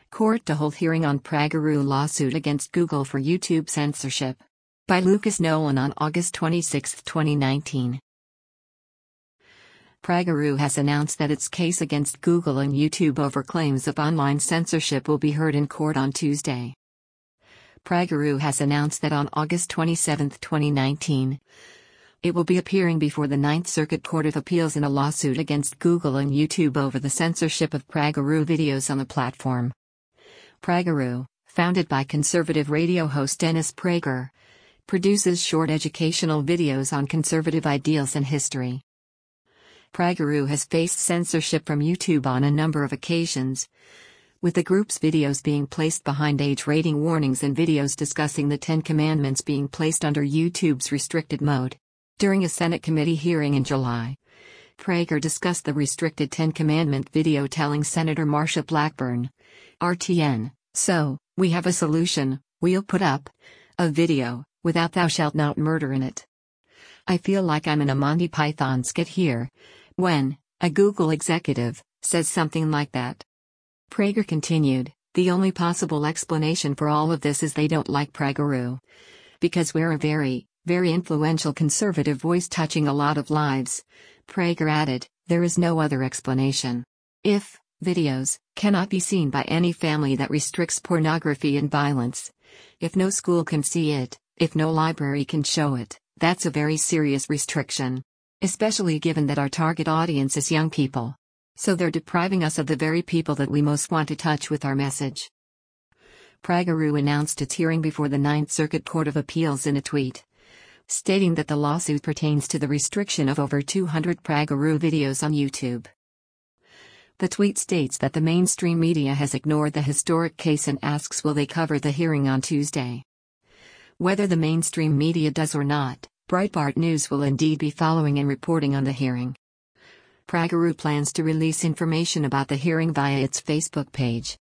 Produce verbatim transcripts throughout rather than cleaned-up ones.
Court to hold hearing on PragerU lawsuit against Google for YouTube censorship. By Lucas Nolan on August twenty-sixth, twenty nineteen. PragerU has announced that its case against Google and YouTube over claims of online censorship will be heard in court on Tuesday. PragerU has announced that on August twenty-seventh, twenty nineteen, it will be appearing before the Ninth Circuit Court of Appeals in a lawsuit against Google and YouTube over the censorship of PragerU videos on the platform. PragerU, founded by conservative radio host Dennis Prager, produces short educational videos on conservative ideals and history. PragerU has faced censorship from YouTube on a number of occasions, with the group's videos being placed behind age rating warnings and videos discussing the Ten Commandments being placed under YouTube's restricted mode. During a Senate committee hearing in July, Prager discussed the restricted Ten Commandment video telling Senator Marsha Blackburn, R T N, "So, we have a solution, we'll put up a video without 'thou shalt not murder' in it." I feel like I'm in a Monty Python skit here, when a Google executive says something like that. Prager continued, "The only possible explanation for all of this is they don't like PragerU. Because we're a very, very influential conservative voice touching a lot of lives." Prager added, "There is no other explanation. If videos cannot be seen by any family that restricts pornography and violence, if no school can see it, if no library can show it, that's a very serious restriction. Especially given that our target audience is young people. So they're depriving us of the very people that we most want to touch with our message." PragerU announced its hearing before the Ninth Circuit Court of Appeals in a tweet, stating that the lawsuit pertains to the restriction of over two hundred PragerU videos on YouTube. The tweet states that the mainstream media has ignored the historic case and asks will they cover the hearing on Tuesday. Whether the mainstream media does or not, Breitbart News will indeed be following and reporting on the hearing. PragerU plans to release information about the hearing via its Facebook page.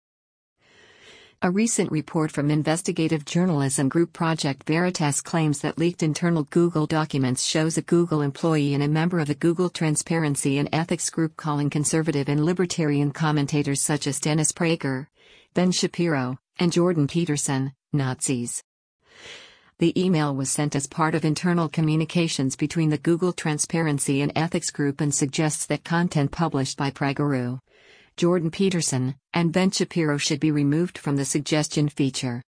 A recent report from investigative journalism group Project Veritas claims that leaked internal Google documents shows a Google employee and a member of the Google Transparency and Ethics group calling conservative and libertarian commentators such as Dennis Prager, Ben Shapiro, and Jordan Peterson, Nazis. The email was sent as part of internal communications between the Google Transparency and Ethics group and suggests that content published by PragerU, Jordan Peterson, and Ben Shapiro should be removed from the suggestion feature.